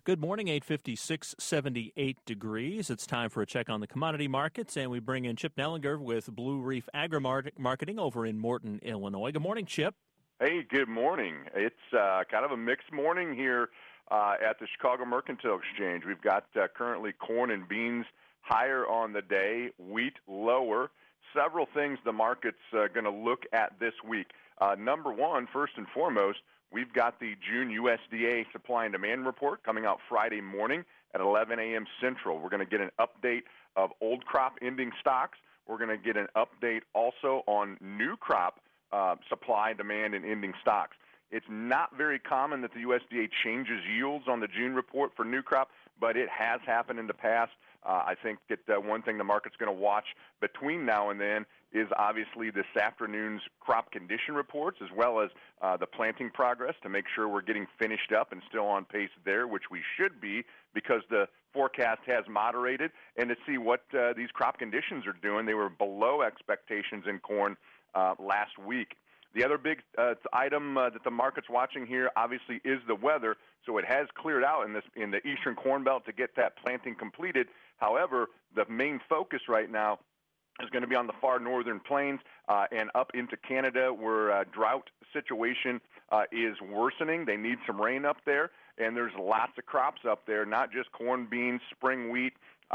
Good morning, 8:56, 78 degrees. It's time for a check on the commodity markets, and we bring in Chip Nellinger with Blue Reef Agri-Marketing over in Morton, Illinois. Good morning, Chip. Hey, good morning. It's kind of a mixed morning here at the Chicago Mercantile Exchange. We've got currently corn and beans higher on the day, wheat lower. Several things the market's going to look at this week. Number one, first and foremost, we've got the June USDA supply and demand report coming out Friday morning at 11 a.m. Central. We're going to get an update of old crop ending stocks. We're going to get an update also on new crop supply, demand, and ending stocks. It's not very common that the USDA changes yields on the June report for new crop, but it has happened in the past. I think that one thing the market's going to watch between now and then is obviously this afternoon's crop condition reports, as well as the planting progress, to make sure we're getting finished up and still on pace there, which we should be because the forecast has moderated, and to see what these crop conditions are doing. They were below expectations in corn last week. The other big item that the market's watching here, obviously, is the weather. So it has cleared out in the eastern Corn Belt to get that planting completed. However, the main focus right now is going to be on the far northern plains and up into Canada, where drought situation is worsening. They need some rain up there, and there's lots of crops up there, not just corn, beans, spring wheat,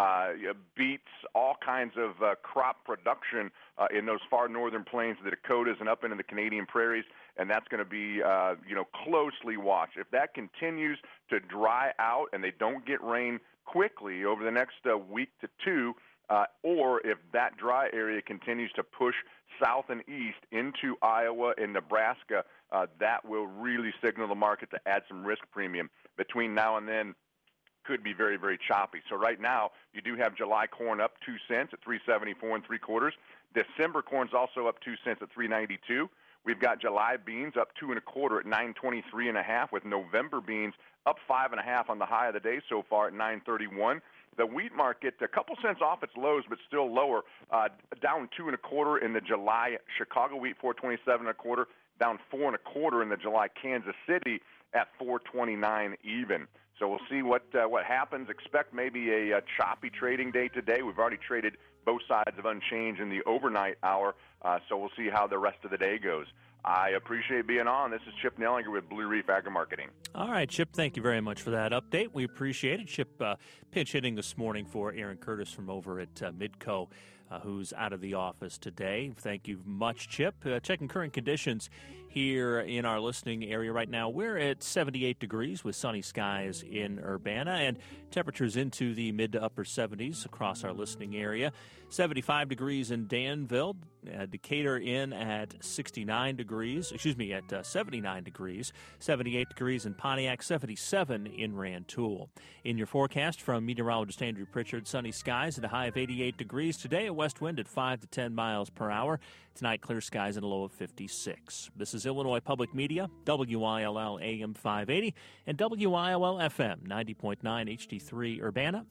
beets, all kinds of crop production in those far northern plains, the Dakotas, and up into the Canadian prairies, and that's going to be closely watched. If that continues to dry out and they don't get rain quickly over the next week to two, or if that dry area continues to push south and east into Iowa and Nebraska, that will really signal the market to add some risk premium. Between now and then, could be very, very choppy. So right now, you do have July corn up 2 cents at 3.74 3/4. December corn's also up 2 cents at 3.92. We've got July beans up 2 1/4 at 9.23 1/2, with November beans up 5 1/2 on the high of the day so far at 9.31. The wheat market, a couple cents off its lows, but still lower, down 2 1/4 in the July Chicago wheat, 4.27 1/4, down 4 1/4 in the July Kansas City at 4.29 even. So we'll see what happens. Expect maybe a choppy trading day today. We've already traded both sides of unchanged in the overnight hour, so we'll see how the rest of the day goes. I appreciate being on. This is Chip Nellinger with Blue Reef Agri-Marketing. All right, Chip, thank you very much for that update. We appreciate it. Chip pinch hitting this morning for Aaron Curtis from over at Midco, who's out of the office today. Thank you much, Chip. Checking current conditions here in our listening area right now. We're at 78 degrees with sunny skies in Urbana and temperatures into the mid to upper 70s across our listening area. 75 degrees in Danville, Decatur in at 79 degrees, at 79 degrees, 78 degrees in Pontiac, 77 in Rantoul. In your forecast from meteorologist Andrew Pritchard, sunny skies at a high of 88 degrees. Today, a west wind at 5 to 10 miles per hour. Tonight, clear skies and a low of 56. This is Illinois Public Media, WILL AM 580 and WILL FM 90.9 HD3 Urbana